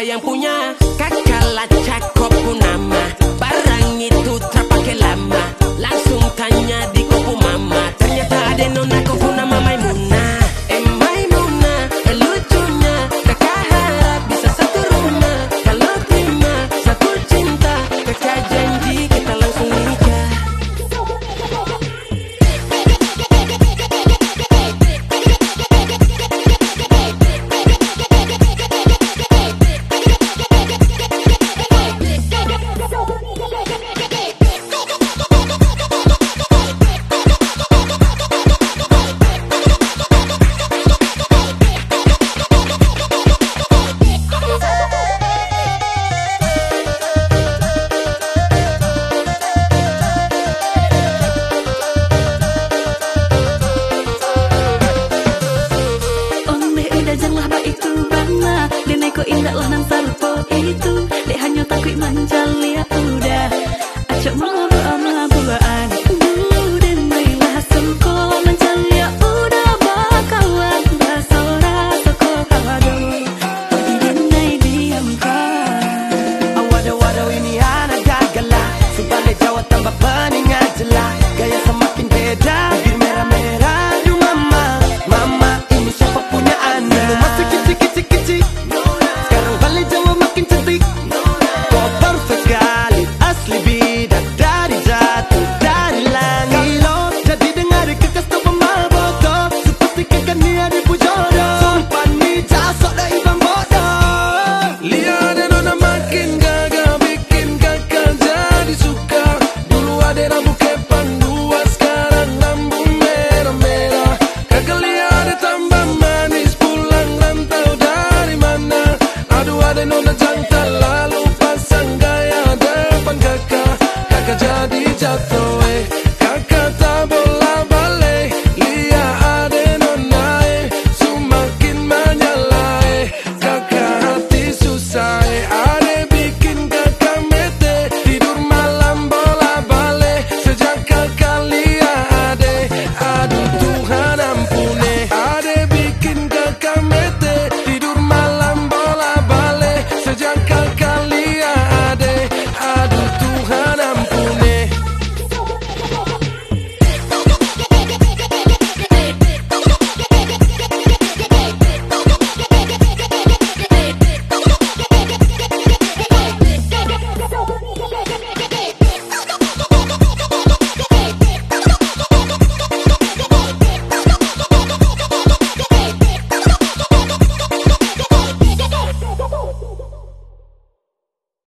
yang punya. Kakak cakep pun nama, barang itu terpakai lama. Langsung tanya di kopu mama, ternyata ada nona kopu nama Maimunah. Maimunah, lucunya kakak harap bisa satu rumah. Kalau terima satu cinta, kakak janji kita langsung nikah. Janganlah ba itu bangna Dene ko indah lah nang salupo itu Dek hanya takut manjalia udah Acok mau ama bulaan Dene lah sengko manjalia udah bakawan Basora toko hado Pagi dene diam kan Waduh ini anak gagala Subalik Jawa tambah peningat jelas Gaya semakin beda Bibir merah-merah Aduh mama Mama ini siapa punya anak Masuk kicik-kicik